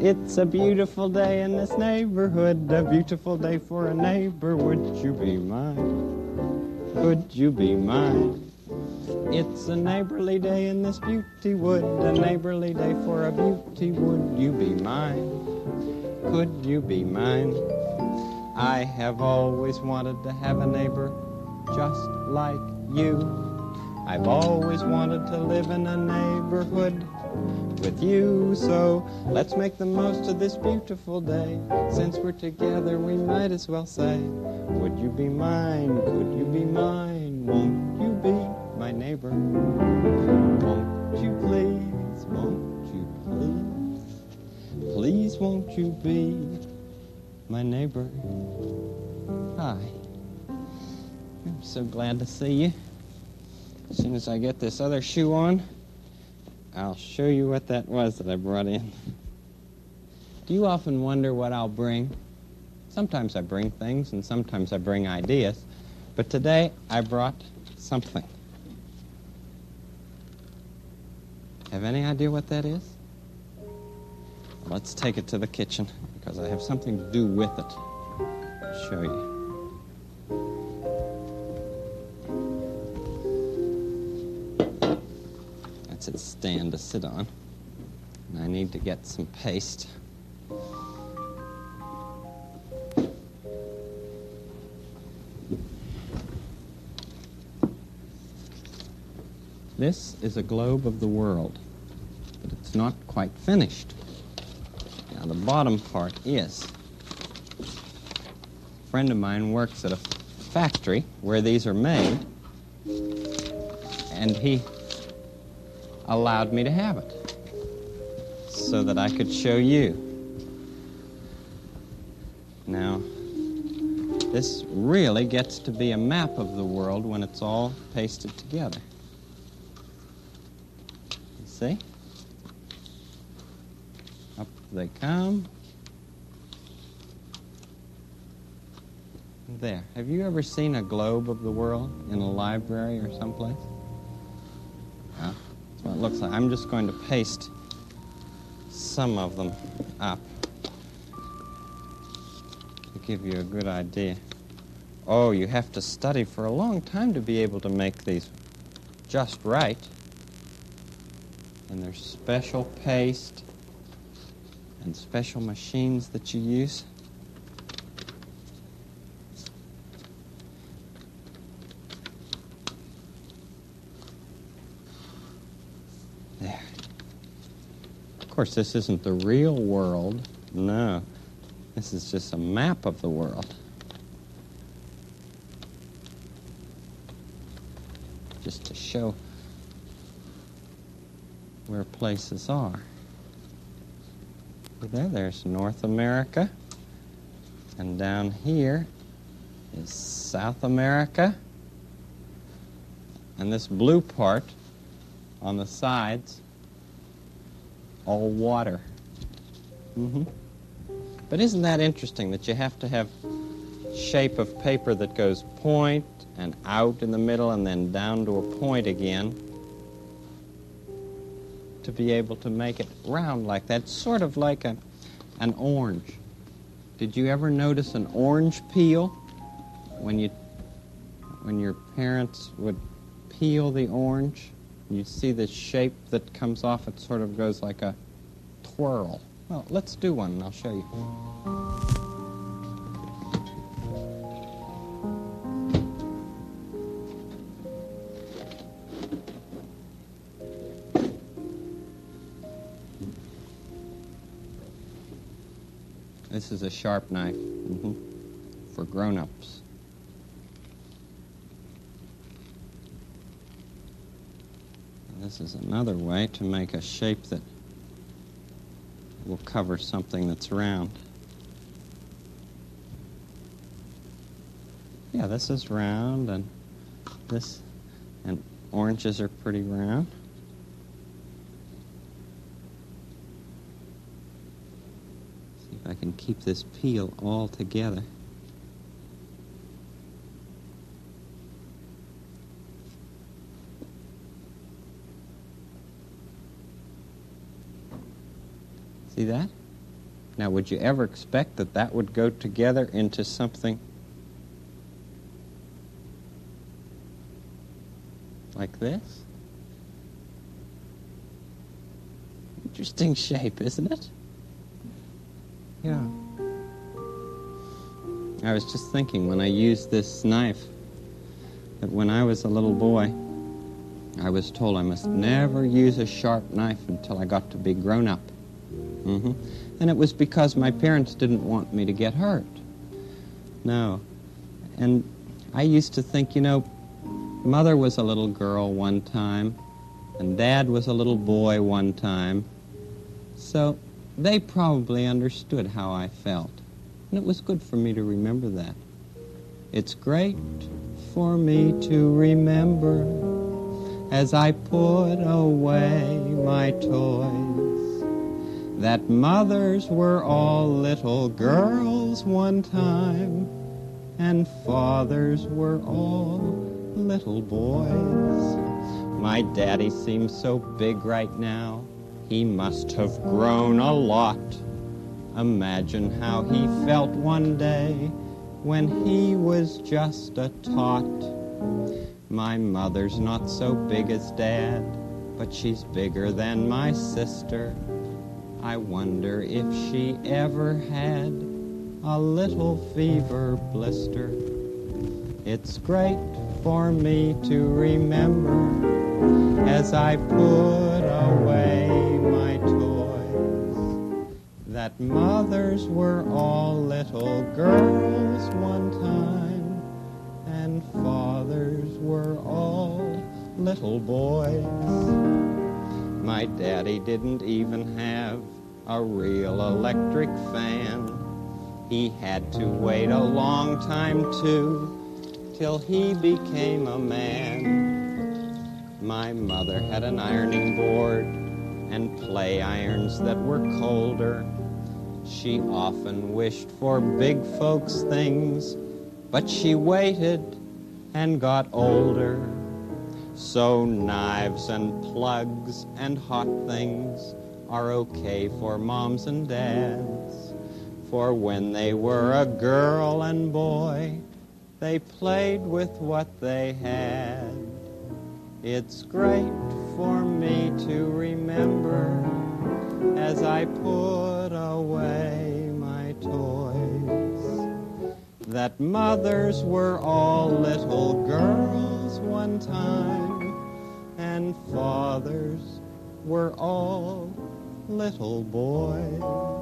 It's a beautiful day in this neighborhood, a beautiful day for a neighbor. Would you be mine? Could you be mine? It's a neighborly day in this beauty wood, a neighborly day for a beauty. Would you be mine? Could you be mine? I have always wanted to have a neighbor just like you. I've always wanted to live in a neighborhood with you. So let's make the most of this beautiful day. Since we're together, we might as well say, would you be mine? Could you be mine? Won't you be my neighbor? Won't you please? Won't you please? Please won't you be my neighbor? Hi. I'm so glad to see you. As soon as I get this other shoe on, I'll show you what that was that I brought in. Do you often wonder what I'll bring? Sometimes I bring things, and sometimes I bring ideas. But today, I brought something. Have any idea what that is? Let's take it to the kitchen, because I have something to do with it. I'll show you. That's its stand to sit on. And I need to get some paste. This is a globe of the world, but it's not quite finished. Now, the bottom part is. A friend of mine works at a factory where these are made, and he allowed me to have it so that I could show you. Now, this really gets to be a map of the world when it's all pasted together. You see? Up they come. There. Have you ever seen a globe of the world in a library or someplace? Yeah. That's what it looks like. I'm just going to paste some of them up to give you a good idea. Oh, you have to study for a long time to be able to make these just right. And there's special paste and special machines that you use. There. Of course, this isn't the real world. No. This is just a map of the world. Just to show where places are. There's North America. And down here is South America. And this blue part on the sides, all water. But isn't that interesting that you have to have shape of paper that goes point and out in the middle and then down to a point again to be able to make it round like that? It's sort of like an orange. Did you ever notice an orange peel when your parents would peel the orange? You see the shape that comes off, it sort of goes like a twirl. Well, let's do one and I'll show you. This is a sharp knife for grown-ups. This is another way to make a shape that will cover something that's round. Yeah, this is round, and this, and oranges are pretty round. See if I can keep this peel all together. See that? Now, would you ever expect that that would go together into something like this? Interesting shape, isn't it? Yeah. I was just thinking when I used this knife that when I was a little boy, I was told I must never use a sharp knife until I got to be grown up. And it was because my parents didn't want me to get hurt. No. And I used to think, you know, Mother was a little girl one time, and Dad was a little boy one time. So they probably understood how I felt. And it was good for me to remember that. It's great for me to remember as I put away my toys that mothers were all little girls one time and fathers were all little boys. My daddy seems so big right now. He must have grown a lot. Imagine how he felt one day when he was just a tot. My mother's not so big as Dad, but she's bigger than my sister. I wonder if she ever had a little fever blister. It's great for me to remember as I put away my toys that mothers were all little girls one time and fathers were all little boys. My daddy didn't even have a real electric fan. He had to wait a long time, too, till he became a man. My mother had an ironing board and play irons that were colder. She often wished for big folks' things, but she waited and got older. So knives and plugs and hot things are okay for moms and dads. For when they were a girl and boy, they played with what they had. It's great for me to remember as I put away my toys that mothers were all little girls one time and fathers were all little boys.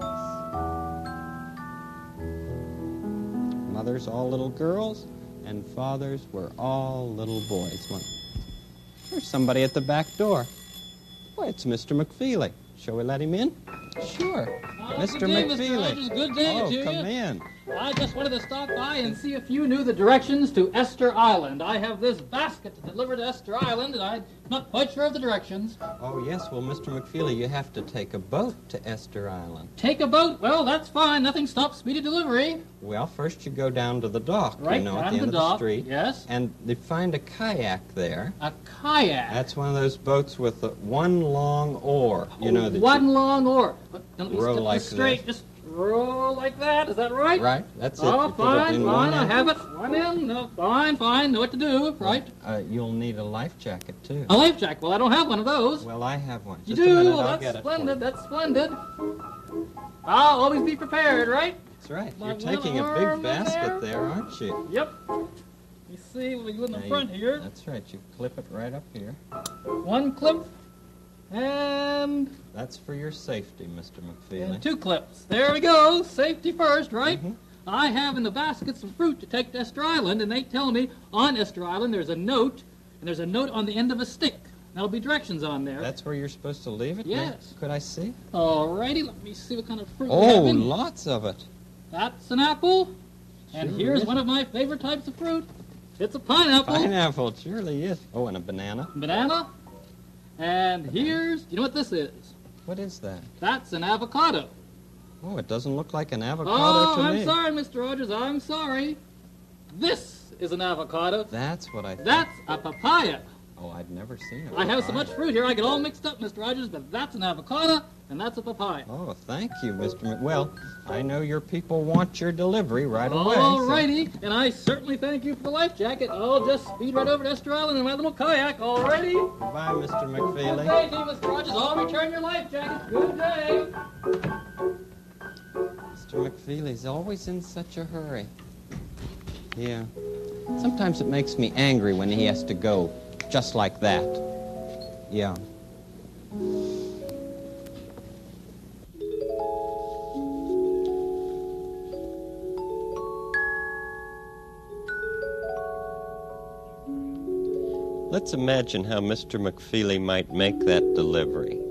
Mothers all little girls and fathers were all little boys. There's somebody at the back door. Boy, it's Mr. McFeely. Shall we let him in? Sure. Mr. Good day, McFeely. Mr. Rogers. Good day to you. Come in. I just wanted to stop by and see if you knew the directions to Esther Island. I have this basket to deliver to Esther Island, and I'm not quite sure of the directions. Oh, yes. Well, Mr. McFeely, you have to take a boat to Esther Island. Take a boat? Well, that's fine. Nothing stops speedy delivery. Well, first you go down to the dock, Right, you know, down at the to end the of the dock, street. yes. And they find a kayak there. A kayak? That's one of those boats with the one long oar. You know that one you long oar. But let me row get like this straight. this. Just roll like that. Is that right? Right, that's it. Oh, You put it fine, in fine. one I end. have it. One in. No, fine. Know what to do. Right. You'll need a life jacket, too. A life jacket. Well, I don't have one of those. Well, I have one. You Just do? a minute, Well, I'll get that's it for you. splendid. That's splendid. I'll always be prepared, right? That's right. My You're taking little a arm big in basket there. there, aren't you? Yep. You see, we go in the Now front here. That's right. You clip it right up here. One clip, and That's for your safety, Mr. McFeely. two clips. There we go. Safety first, right? Mhm. I have in the basket some fruit to take to Esther Island, and they tell me on Esther Island there's a note, and there's a note on the end of a stick. There'll be directions on there. That's where you're supposed to leave it? Yes. Could I see? Alrighty, let me see what kind of fruit we Oh, have in. lots of it. That's an apple, and Sure here's is. one of my favorite types of fruit. It's a pineapple. Pineapple, it surely is. Oh, and a banana. Banana. And here's, you know what this is? What is that? That's an avocado. Oh, it doesn't look like an avocado Oh, to I'm me. sorry, Mr. Rogers, I'm sorry. This is an avocado. That's what I thought. That's a papaya. Oh, I'd never seen it. I have so much fruit here I get all mixed up, Mr. Rogers, but that's an avocado and that's a papaya. Oh, thank you, Mr. Well, I know your people want your delivery right away. All righty, and I certainly thank you for the life jacket. I'll just speed right over to Esther Island in my little kayak. All righty. Goodbye, Mr. McFeely. Good day to you, Mr. Rogers. I'll return your life jacket. Good day. Mr. McFeely's always in such a hurry. Yeah. Sometimes it makes me angry when he has to go just like that. Yeah. Let's imagine how Mr. McFeely might make that delivery.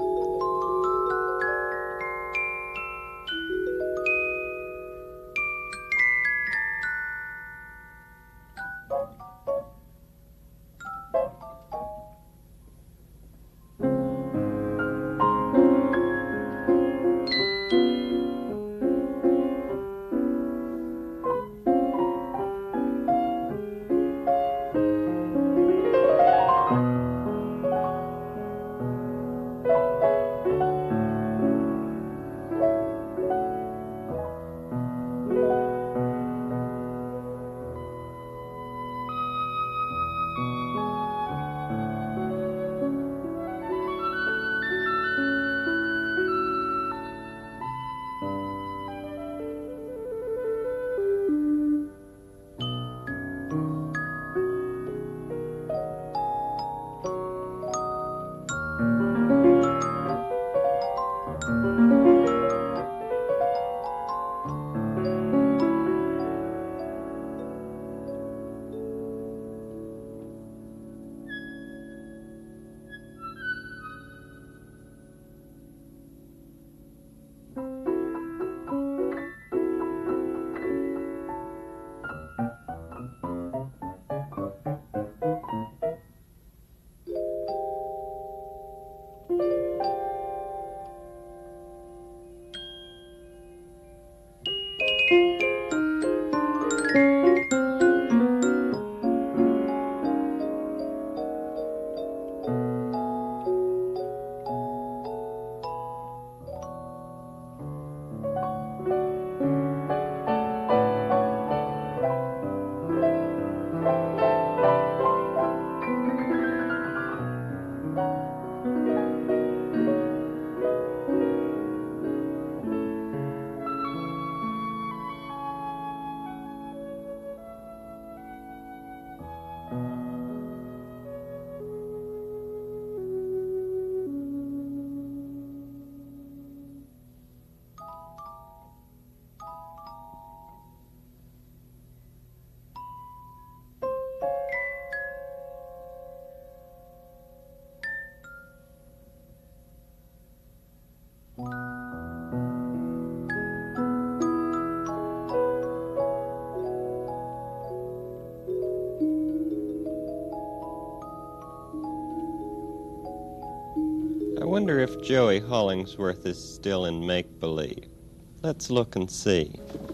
I wonder if Joey Hollingsworth is still in make-believe. Let's look and see.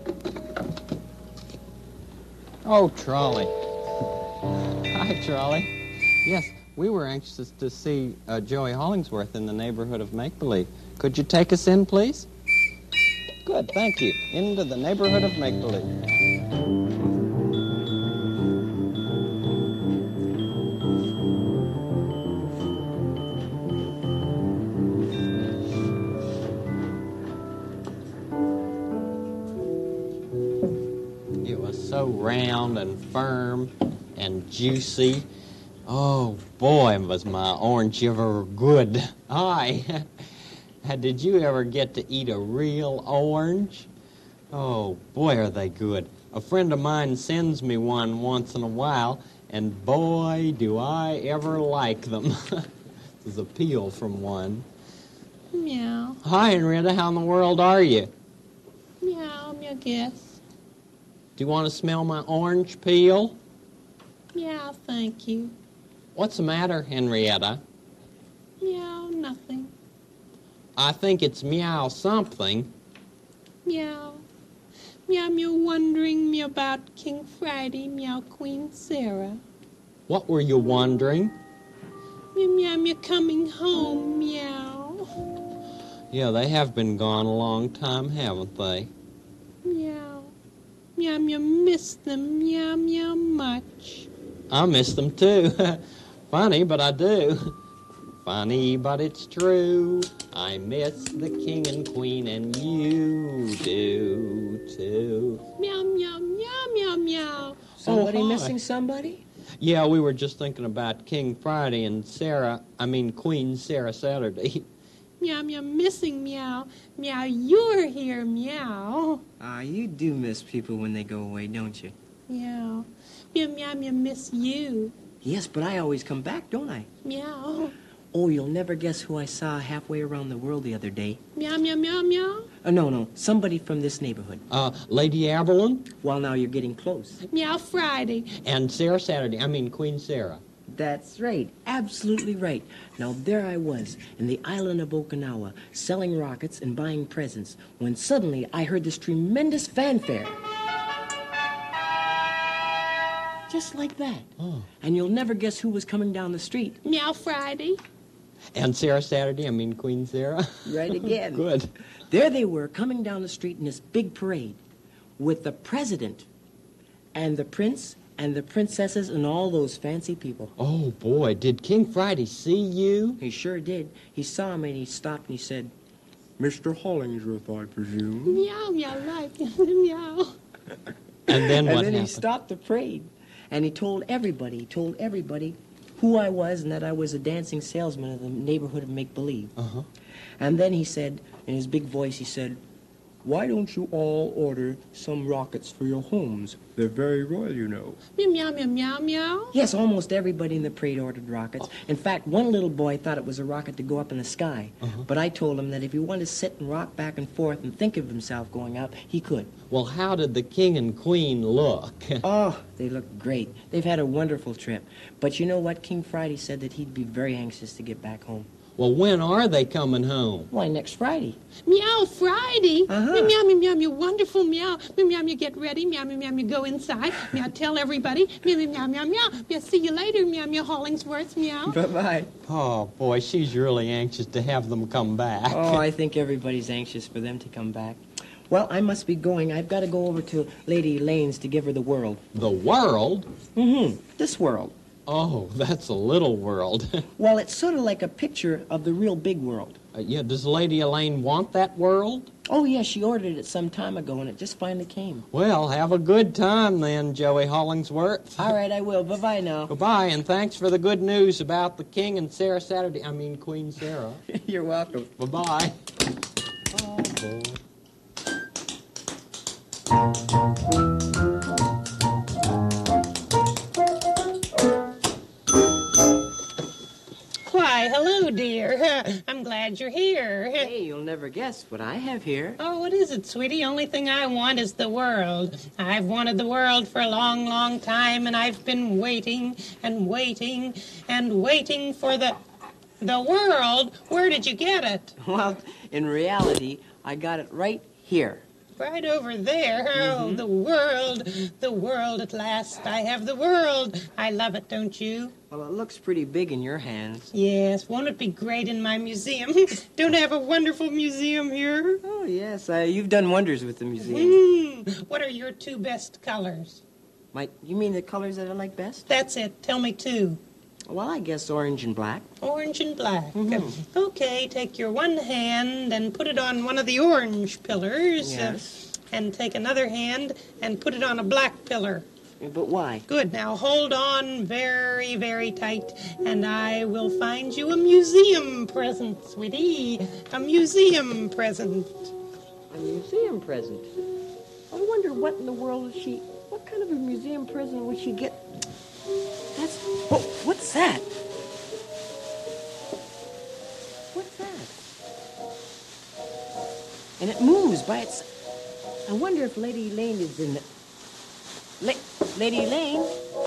Oh, Trolley. Hi, Trolley. Yes, we were anxious to see Joey Hollingsworth in the neighborhood of make-believe. Could you take us in, please? Good, thank you. Into the neighborhood of make-believe. It was so round and firm and juicy. Oh, boy, was my orange ever good. Hi. Did you ever get to eat a real orange? Oh, boy, are they good. A friend of mine sends me one once in a while, and boy, do I ever like them. This is a peel from one. Meow. Hi, Henrietta. How in the world are you? Meow, meow, guess. Do you want to smell my orange peel? Meow, thank you. What's the matter, Henrietta? Meow, nothing. I think it's meow something. Meow. Meow, meow, wondering me about King Friday, meow, Queen Sarah. What were you wondering? Meow, meow, meow, coming home, meow. Yeah, they have been gone a long time, haven't they? Meow. Meow, meow, miss them, meow, meow, much. I miss them too. Funny, but I do. Funny, but it's true. I miss the king and queen, and you do too. Meow, meow, meow, meow, meow. Somebody hi. missing somebody? Yeah, we were just thinking about King Friday and Queen Sarah Saturday. Meow, meow, missing, meow. Meow, you're here, meow. You do miss people when they go away, don't you? Meow. Meow, meow, meow, miss you. Yes, but I always come back, don't I? Meow. Oh, you'll never guess who I saw halfway around the world the other day. Meow, meow, meow, meow. No, somebody from this neighborhood. Lady Aberlin Well, now you're getting close. Meow, Friday. and Sarah Saturday. Queen Sarah. That's right. Absolutely right. Now, there I was, in the island of Okinawa, selling rockets and buying presents, when suddenly I heard this tremendous fanfare. Just like that. Oh. And you'll never guess who was coming down the street. Meow, Friday. And Sarah Saturday, Queen Sarah. Right again. Good. There they were, coming down the street in this big parade, with the president and the prince and the princesses and all those fancy people. Oh, boy, did King Friday see you? He sure did. He saw me and he stopped and he said, "Mr. Hollingsworth, I presume." Meow, meow, like meow. And then what And then he happened? stopped the parade and he told everybody who I was and that I was a dancing salesman of the neighborhood of Make-Believe. Uh-huh. And then he said, in his big voice, he said, "Why don't you all order some rockets for your homes? They're very royal, you know." Meow, meow, meow, meow. Yes, almost everybody in the parade ordered rockets. In fact, one little boy thought it was a rocket to go up in the sky. But I told him that if he wanted to sit and rock back and forth and think of himself going up, he could. Well, how did the king and queen look? Oh, they look great. They've had a wonderful trip. But you know what? King Friday said that he'd be very anxious to get back home. Well, when are they coming home? Why, next Friday. Meow, Friday. Uh-huh. Meow, meow, meow, meow, wonderful, meow. Meow, meow, meow, get ready. Meow, meow, meow, meow, go inside. Meow, tell everybody. Meow, meow, meow, meow, meow. Meow, see you later. Meow, meow, Hollingsworth, meow. Bye-bye. Oh, boy, she's really anxious to have them come back. Oh, I think everybody's anxious for them to come back. Well, I must be going. I've got to go over to Lady Elaine's to give her the world. The world? Mm-hmm. This world. Oh, that's a little world. Well, it's sort of like a picture of the real big world. Yeah, does Lady Elaine want that world? Oh, yeah, she ordered it some time ago, and it just finally came. Well, have a good time then, Joey Hollingsworth. All right, I will. Bye-bye now. Goodbye, and thanks for the good news about the king and Sarah Saturday. Queen Sarah. You're welcome. Bye-bye. Oh, boy. Why, hello, dear. I'm glad you're here. Hey, you'll never guess what I have here. Oh, what is it, sweetie? Only thing I want is the world. I've wanted the world for a long, long time, and I've been waiting and waiting and waiting for the world. Where did you get it? Well, in reality, I got it right here. Right over there. Oh, the world at last. I have the world. I love it, don't you? Well, it looks pretty big in your hands. Yes, won't it be great in my museum? Don't I have a wonderful museum here? Oh, yes, you've done wonders with the museum. What are your two best colors? You mean the colors that I like best? That's it. Tell me two. Well, I guess orange and black. Orange and black. Okay, take your one hand and put it on one of the orange pillars. Yes. And take another hand and put it on a black pillar. But why? Good. Now hold on very, very tight, and I will find you a museum present, sweetie. A museum present. A museum present. I wonder what in the world what kind of a museum present would she get? What's that? What's that? And it moves by itself. I wonder if Lady Elaine is in the... Lady Elaine?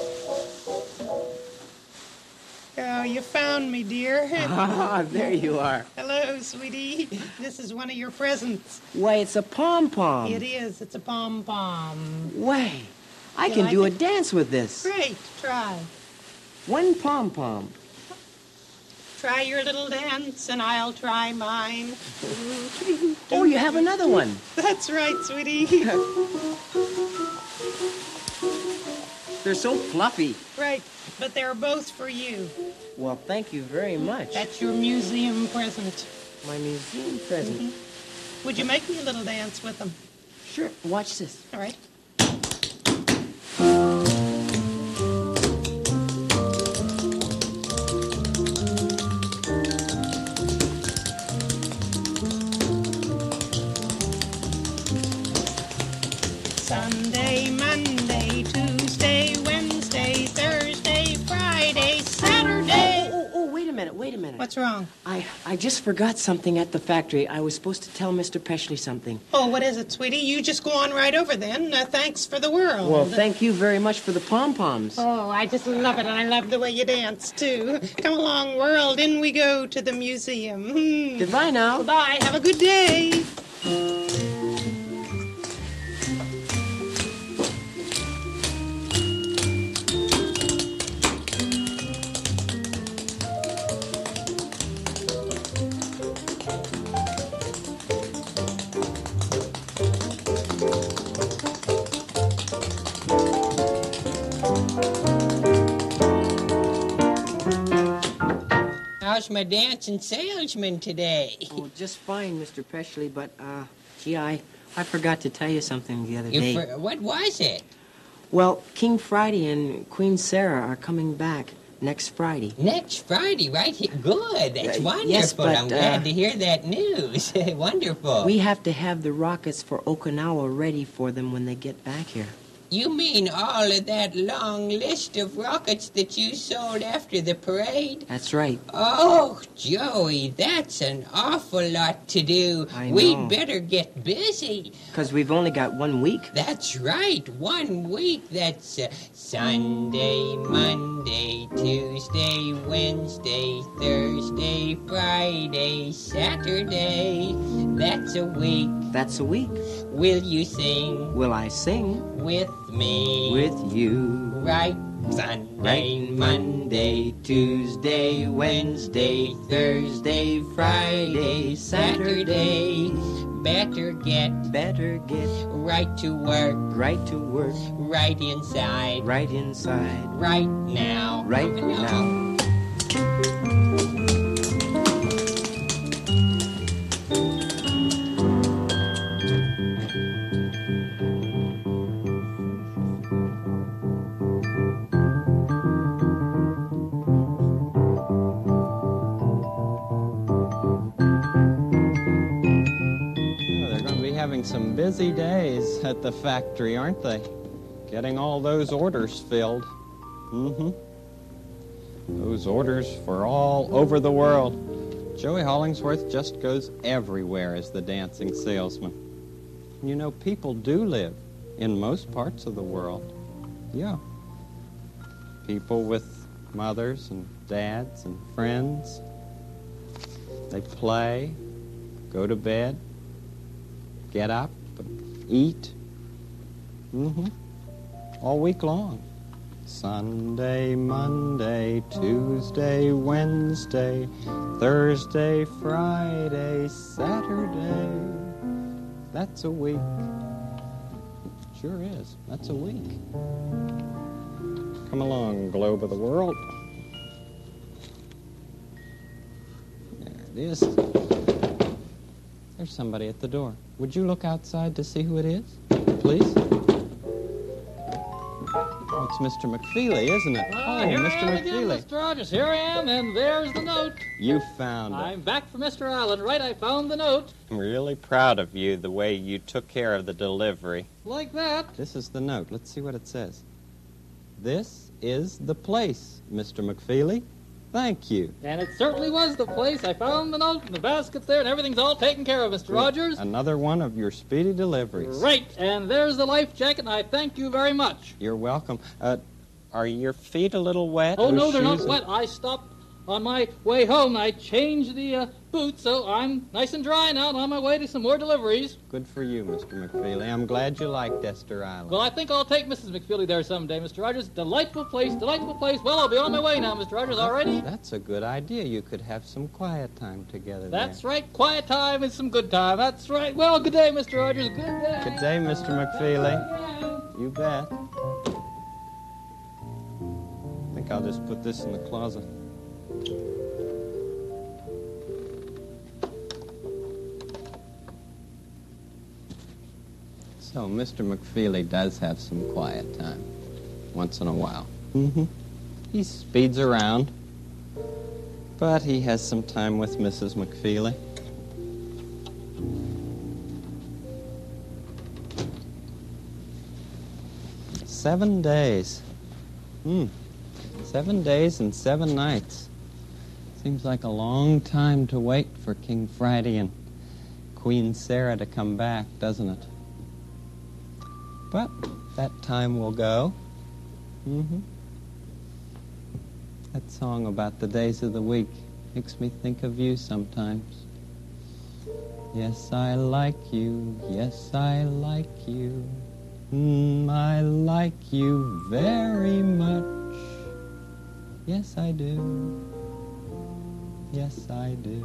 Oh, you found me, dear. Ah, there you are. Hello, sweetie. This is one of your presents. Why, it's a pom-pom. It is. It's a pom-pom. Way, I You can like do a it? dance with this. Great. Try. One pom-pom. Try your little dance and I'll try mine. Oh, you have another one. That's right, sweetie. They're so fluffy. Right, but they're both for you. Well, thank you very much. That's your museum present. My museum present. Would you make me a little dance with them? Sure. Watch this. All right. Sunday, Monday, Tuesday, Wednesday, Thursday, Friday, Saturday. Oh, wait a minute. What's wrong? I just forgot something at the factory. I was supposed to tell Mr. Peshley something. Oh, what is it, sweetie? You just go on right over then. Thanks for the world. Well, thank you very much for the pom-poms. Oh, I just love it, and I love the way you dance, too. Come along, world. In we go to the museum. Goodbye now. Bye. Have a good day. How's my dancing salesman today? Oh, just fine, Mr. Peshley, but, gee, I forgot to tell you something the other day. What was it? Well, King Friday and Queen Sarah are coming back next Friday. Next Friday, right? Good. That's wonderful. Yes, but, I'm glad to hear that news. Wonderful. We have to have the rockets for Okinawa ready for them when they get back here. You mean all of that long list of rockets that you sold after the parade? That's right. Oh, Joey, that's an awful lot to do. I know. We'd better get busy. Because we've only got 1 week. That's right, 1 week. That's Sunday, Monday, Tuesday, Wednesday, Thursday, Friday, Saturday. That's a week. That's a week. Will you sing Will I sing with me? with you? Right. Sunday, Monday, Tuesday, Wednesday, Thursday, Friday, Saturday. Better get right to work, Right to work. right inside, Right inside. right now. Right now. They're going to be having some busy days at the factory, aren't they? Getting all those orders filled. Those orders for all over the world. Joey Hollingsworth just goes everywhere as the dancing salesman. You know, people do live in most parts of the world. Yeah. People with mothers and dads and friends. They play, go to bed, get up, eat. All week long. Sunday, Monday, Tuesday, Wednesday, Thursday, Friday, Saturday. That's a week. Sure is. That's a week. Come along, globe of the world. There it is. There's somebody at the door. Would you look outside to see who it is, please? Oh, it's Mr. McFeely, isn't it? Here Mr. I am again, McFeely. Mr. Rogers. Here I am, and there's the note. You found it. I'm back from Mr. Allen. Right, I found the note. I'm really proud of you, the way you took care of the delivery. Like that. This is the note. Let's see what it says. This is the place, Mr. McFeely. Thank you. And it certainly was the place. I found the note, and the basket's there, and everything's all taken care of, Mr. Rogers. Another one of your speedy deliveries. Right, and there's the life jacket, and I thank you very much. You're welcome. Are your feet a little wet? Oh, Those no, they're not shoes are- wet. I stopped on my way home. I changed the boots, so I'm nice and dry now and on my way to some more deliveries. Good for you, Mr. McFeely. I'm glad you liked Esther Island. Well, I think I'll take Mrs. McFeely there someday, Mr. Rogers. Delightful place, delightful place. Well, I'll be on my way now, Mr. Rogers. All righty? That's a good idea. You could have some quiet time together That's there. right. Quiet time and some good time. That's right. Well, good day, Mr. Rogers. Good day. Good day, Mr. McFeely. You bet. I think I'll just put this in the closet. So, Mr. McFeely does have some quiet time once in a while. Mm-hmm. He speeds around, but he has some time with Mrs. McFeely. Seven days. 7 days and 7 nights. Seems like a long time to wait for King Friday and Queen Sarah to come back, doesn't it? But that time will go. That song about the days of the week makes me think of you sometimes. Yes, I like you. Yes, I like you. I like you very much. Yes, I do. Yes, I do.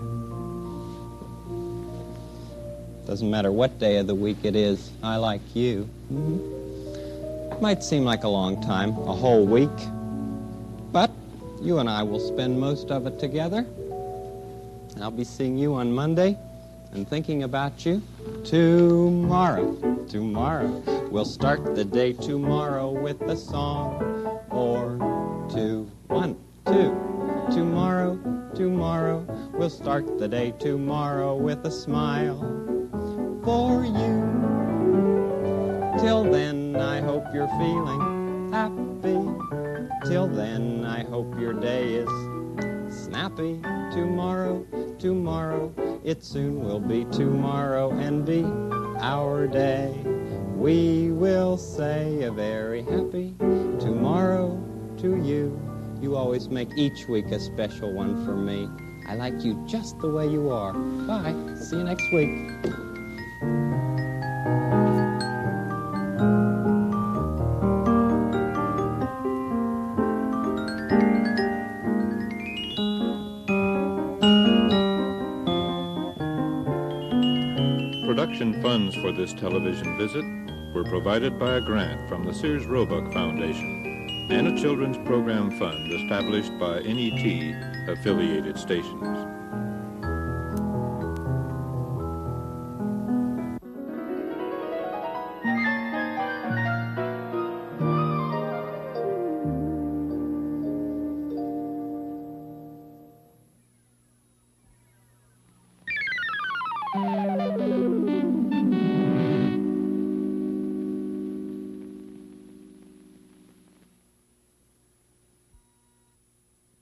Doesn't matter what day of the week it is, I like you. Might seem like a long time, a whole week, but you and I will spend most of it together. I'll be seeing you on Monday and thinking about you tomorrow. Tomorrow. We'll start the day tomorrow with a song or two. 1, 2. Tomorrow, tomorrow. We'll start the day tomorrow with a smile for you. Till then, I hope you're feeling happy. Till then, I hope your day is snappy. Tomorrow, tomorrow. It soon will be tomorrow and be our day. We will say a very happy tomorrow to you. You always make each week a special one for me. I like you just the way you are. Bye. See you next week. Production funds for this television visit were provided by a grant from the Sears Roebuck Foundation and a children's program fund established by NET affiliated stations.